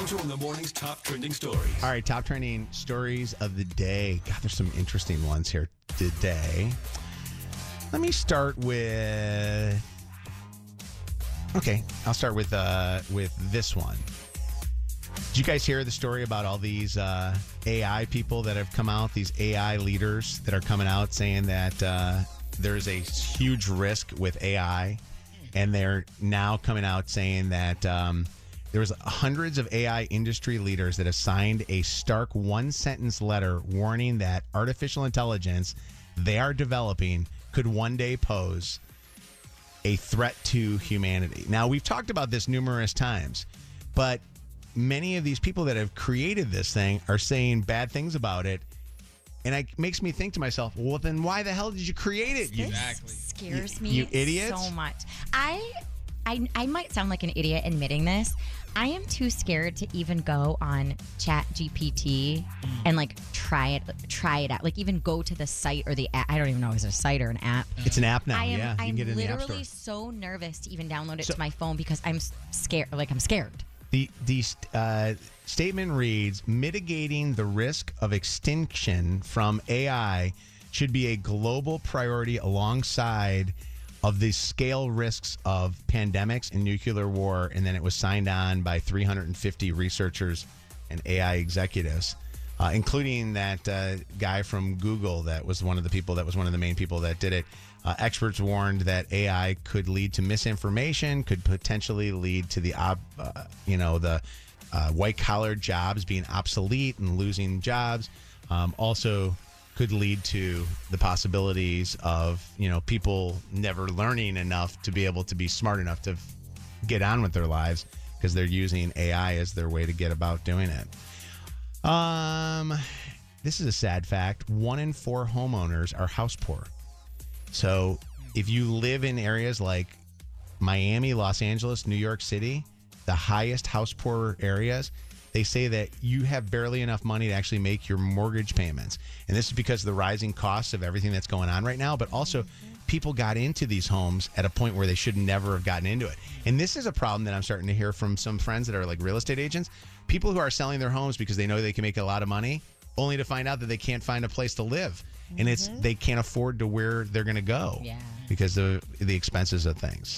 Mojo in the Morning's top trending stories. All right, top trending stories of the day. God, there's some interesting ones here today. Let me start with... Okay, I'll start with this one. Did you guys hear the story about all these AI people that have come out, these AI leaders that are coming out saying that there's a huge risk with AI, and they're now coming out saying that there was hundreds of AI industry leaders that have signed a stark one-sentence letter warning that artificial intelligence they are developing could one day pose a threat to humanity. Now, we've talked about this numerous times, but many of these people that have created this thing are saying bad things about it. And it makes me think to myself, well, then why the hell did you create it? Exactly. Scares me you idiots. so much. I might sound like an idiot admitting this. I am too scared to even go on Chat GPT and like try it out. Like even go to the site or the app. I don't even know if it's a site or an app. It's an app now. I'm You can get it in the app store. literally so nervous to even download it to my phone because I'm scared. Like I'm scared. The statement reads, mitigating the risk of extinction from AI should be a global priority alongside of the scale risks of pandemics and nuclear war. And then it was signed on by 350 researchers and AI executives, including that guy from Google that was one of the main people that did it. Experts warned that AI could lead to misinformation, could potentially lead to the white-collar jobs being obsolete and losing jobs. Also could lead to the possibilities of, people never learning enough to be able to be smart enough to get on with their lives because they're using AI as their way to get about doing it. This is a sad fact. 1 in 4 homeowners are house poor. So if you live in areas like Miami, Los Angeles, New York City, the highest house poor areas, they say that you have barely enough money to actually make your mortgage payments. And this is because of the rising costs of everything that's going on right now. But also, people got into these homes at a point where they should never have gotten into it. And this is a problem that I'm starting to hear from some friends that are like real estate agents. People who are selling their homes because they know they can make a lot of money, only to find out that they can't find a place to live. And they can't afford to where they're going to go because of the expenses of things.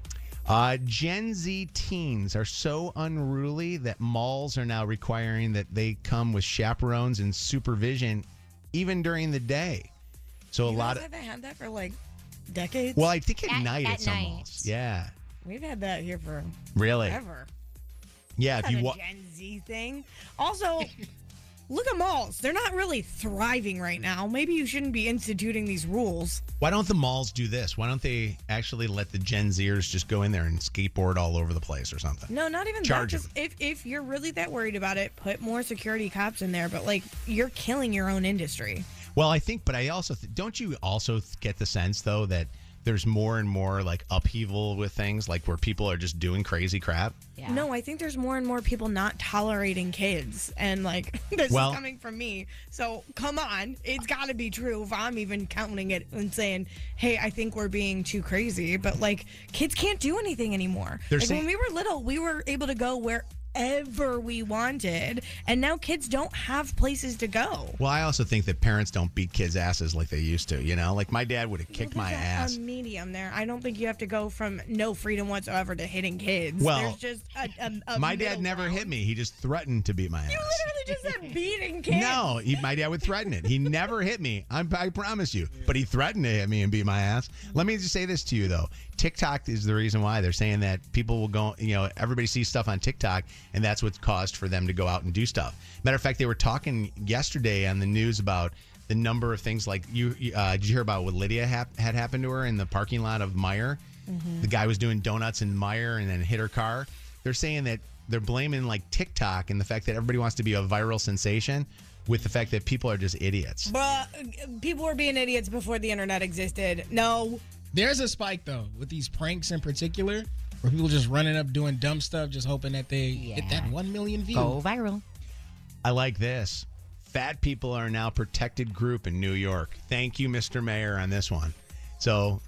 Gen Z teens are so unruly that malls are now requiring that they come with chaperones and supervision even during the day. So haven't had that for like decades. Well, I think at night at at some night. malls. Yeah. We've had that here for Really? forever. Yeah. It's not a Gen Z thing. Also, look at malls. They're not really thriving right now. Maybe you shouldn't be instituting these rules. Why don't the malls do this? Why don't they actually let the Gen Zers just go in there and skateboard all over the place or something? No, not even Charge that. Just if you're really that worried about it, put more security cops in there. But like, you're killing your own industry. Well, I think, but I also don't you also get the sense though that there's more and more like upheaval with things like where people are just doing crazy crap? Yeah. No, I think there's more and more people not tolerating kids. And like, this is coming from me. So come on. It's got to be true if I'm even counting it and saying, hey, I think we're being too crazy. But like, kids can't do anything anymore. When we were little, we were able to go wherever we wanted. And now kids don't have places to go. Well, I also think that parents don't beat kids' asses like they used to, Like my dad would have kicked my ass. A medium there. I don't think you have to go from no freedom whatsoever to hitting kids. Well, there's just a my dad never hit me. He just threatened to beat my ass. You literally just said beating kids. No, my dad would threaten it. He never hit me. I promise you. But he threatened to hit me and beat my ass. Let me just say this to you, though. TikTok is the reason why. They're saying that people will go, everybody sees stuff on TikTok, and that's what's caused for them to go out and do stuff. Matter of fact, they were talking yesterday on the news about the number of things like did you hear about what Lydia had happened to her in the parking lot of Meijer? Mm-hmm. The guy was doing donuts in Meijer and then hit her car. They're saying that they're blaming like TikTok and the fact that everybody wants to be a viral sensation with the fact that people are just idiots. But people were being idiots before the internet existed. No. There's a spike, though, with these pranks in particular, where people just running up doing dumb stuff, just hoping that they hit that 1 million views. Go viral. I like this. Fat people are now protected group in New York. Thank you, Mr. Mayor, on this one. So,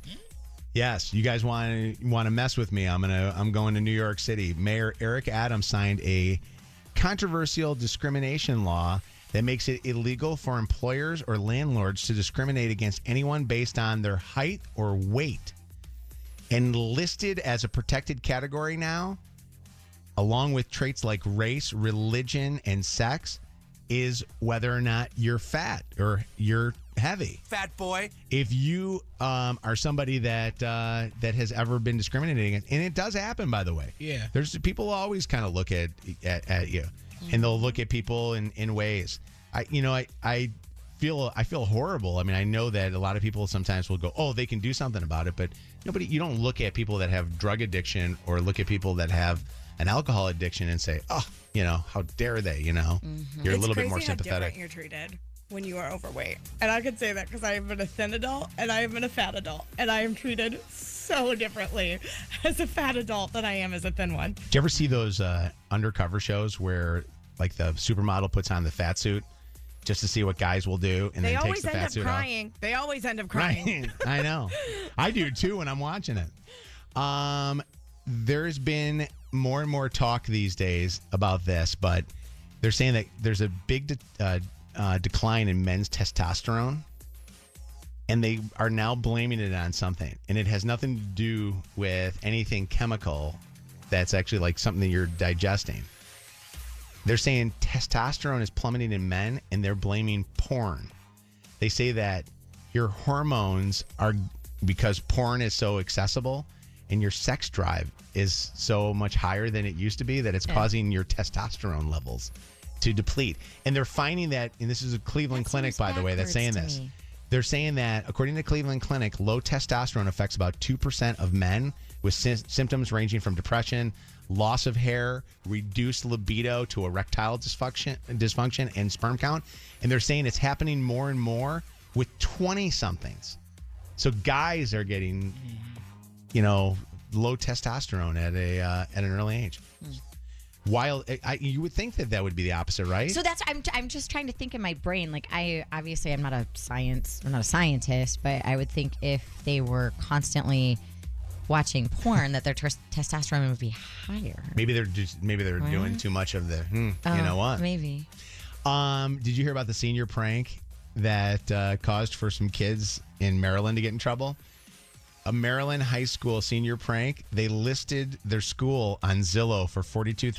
yes, you guys want to mess with me? I'm going to New York City. Mayor Eric Adams signed a controversial discrimination law that makes it illegal for employers or landlords to discriminate against anyone based on their height or weight. And listed as a protected category now, along with traits like race, religion, and sex, is whether or not you're fat or you're heavy. Fat boy. If you are somebody that has ever been discriminated against, and it does happen, by the way. Yeah. There's people always kind of look at you, and they'll look at people in ways. I feel horrible. I mean, I know that a lot of people sometimes will go, oh, they can do something about it, but you don't look at people that have drug addiction or look at people that have an alcohol addiction and say, oh, how dare they? You're a little bit more sympathetic. How different you're treated when you are overweight, and I can say that because I have been a thin adult and I have been a fat adult, and I am treated so differently as a fat adult than I am as a thin one. Do you ever see those undercover shows where, like, the supermodel puts on the fat suit just to see what guys will do, and then takes the fat suit off? They always end up crying. Right. I know. I do too when I'm watching it. There's been more and more talk these days about this, but they're saying that there's a big decline in men's testosterone, and they are now blaming it on something, and it has nothing to do with anything chemical that's actually like something that you're digesting. They're saying testosterone is plummeting in men, and they're blaming porn. They say that your hormones are, because porn is so accessible and your sex drive is so much higher than it used to be, that it's causing your testosterone levels to deplete. And they're finding that, and this is a Cleveland Clinic, by the way, that's saying this. They're saying that, according to Cleveland Clinic, low testosterone affects about 2% of men with symptoms ranging from depression, loss of hair, reduced libido to erectile dysfunction, and sperm count. And they're saying it's happening more and more with 20-somethings. So guys are getting, low testosterone at an early age. While you would think that would be the opposite, right? So I'm just trying to think in my brain. Like, I'm not a scientist, but I would think if they were constantly watching porn, that their testosterone would be higher. Maybe they're doing too much of the. You know what? Maybe. Did you hear about the senior prank that caused for some kids in Maryland to get in trouble? A Maryland high school senior prank. They listed their school on Zillow for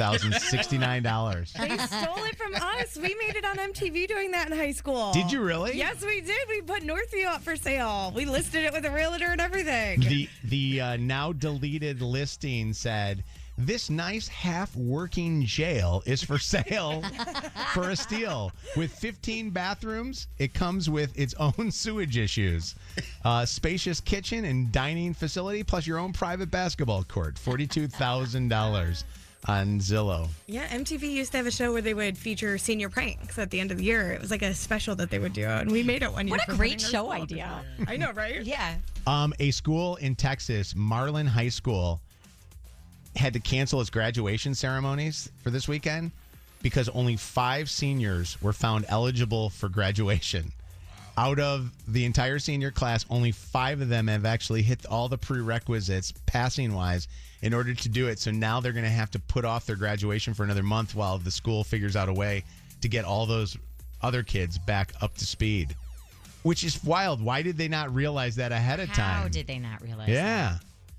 $42,069. They stole it from us. We made it on MTV doing that in high school. Did you really? Yes, we did. We put Northview up for sale. We listed it with a realtor and everything. The now deleted listing said, "This nice half-working jail is for sale for a steal. With 15 bathrooms, it comes with its own sewage issues, spacious kitchen and dining facility, plus your own private basketball court. $42,000 on Zillow." Yeah, MTV used to have a show where they would feature senior pranks at the end of the year. It was like a special that they would do, and we made it one year. What a great show idea. I know, right? Yeah. A school in Texas, Marlin High School, had to cancel its graduation ceremonies for this weekend because only 5 seniors were found eligible for graduation. Out of the entire senior class, only 5 of them have actually hit all the prerequisites passing-wise in order to do it. So now they're going to have to put off their graduation for another month while the school figures out a way to get all those other kids back up to speed, which is wild. Why did they not realize that ahead of time? How did they not realize that?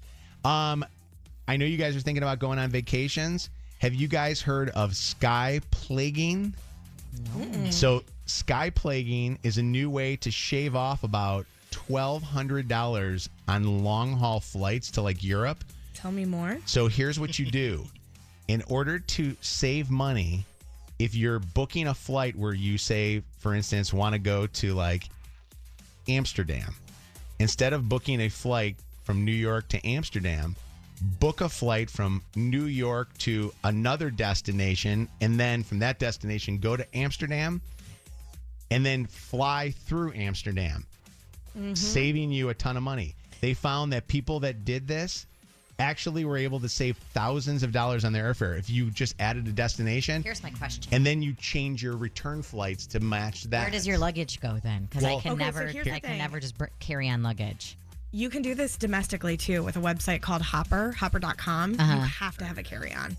I know you guys are thinking about going on vacations. Have you guys heard of sky plaguing? No. So sky plaguing is a new way to shave off about $1,200 on long-haul flights to, like, Europe. Tell me more. So here's what you do. In order to save money, if you're booking a flight where you, say, for instance, want to go to, like, Amsterdam, instead of booking a flight from New York to Amsterdam, book a flight from New York to another destination, and then from that destination go to Amsterdam, and then fly through Amsterdam, saving you a ton of money. They found that people that did this actually were able to save thousands of dollars on their airfare if you just added a destination. Here's my question. And then you change your return flights to match that. Where does your luggage go then? Because I can never just carry on luggage. You can do this domestically, too, with a website called Hopper, hopper.com. You have to have a carry-on.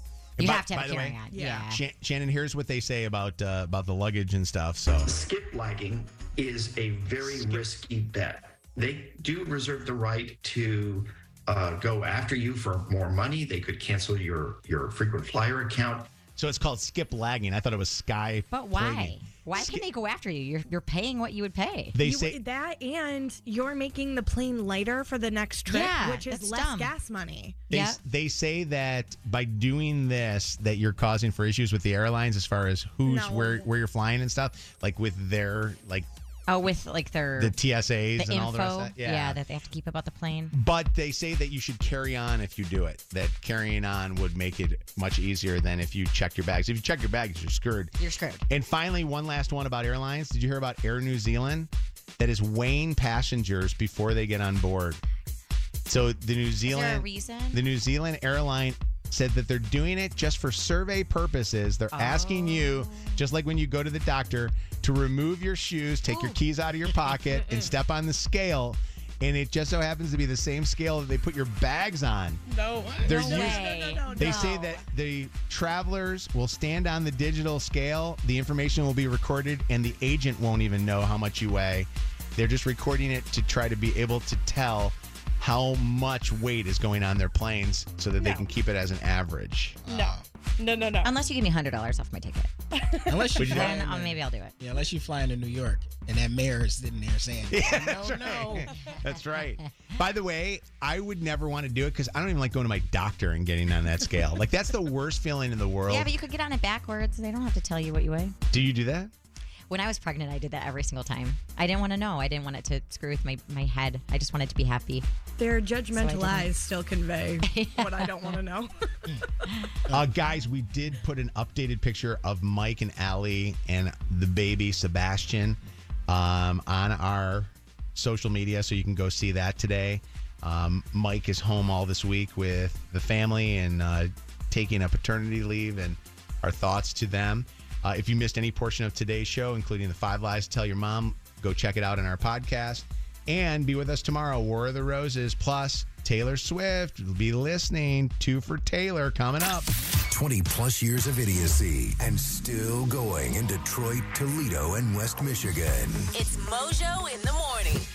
You By- have to by have the way, carry on. yeah. Shannon, here's what they say about the luggage and stuff. So Skip lagging is a very risky bet. They do reserve the right to go after you for more money. They could cancel your frequent flyer account. So it's called skip lagging. I thought it was sky. But why? plaguing. Why can they go after you? You're paying what you would pay. They You- say that, and you're making the plane lighter for the next trip, Yeah, which is that's less dumb. gas money. Yeah. they say that by doing this, that you're causing for issues with the airlines as far as who's No. where you're flying and stuff, like with their Oh, with like their the TSAs the and all the rest info. of that. That they have to keep about the plane. But they say that you should carry on if you do it. That carrying on would make it much easier than if you check your bags. If you check your bags, you're screwed. You're screwed. And finally, one last one about airlines. Did you hear about Air New Zealand? That is weighing passengers before they get on board. So the New Zealand, there a reason? The New Zealand airline said that they're doing it just for survey purposes. They're asking you, just like when you go to the doctor, to remove your shoes, take your keys out of your pocket, and step on the scale. And it just so happens to be the same scale that they put your bags on. No, They're no using- way. No. They say that the travelers will stand on the digital scale, the information will be recorded, and the agent won't even know how much you weigh. They're just recording it to try to be able to tell how much weight is going on their planes so that they No. can keep it as an average. No. Unless you give me $100 off my ticket, Unless you fly then into- maybe I'll do it. Yeah, unless you fly into New York and that mayor is sitting there saying, no. That's right. By the way, I would never want to do it because I don't even like going to my doctor and getting on that scale. Like, that's the worst feeling in the world. Yeah, but you could get on it backwards. They don't have to tell you what you weigh. Do you do that? When I was pregnant, I did that every single time. I didn't want to know. I didn't want it to screw with my head. I just wanted to be happy. Their So I judgmental didn't. eyes still convey what I don't want to know. Guys, we did put an updated picture of Mike and Allie and the baby Sebastian on our social media, so you can go see that today. Mike is home all this week with the family and taking a paternity leave, and our thoughts to them. If you missed any portion of today's show, including the 5 Lies to Tell Your Mom, go check it out in our podcast. And be with us tomorrow, War of the Roses, plus Taylor Swift will be listening. 2 for Taylor coming up. 20 plus years of idiocy and still going in Detroit, Toledo, and West Michigan. It's Mojo in the morning.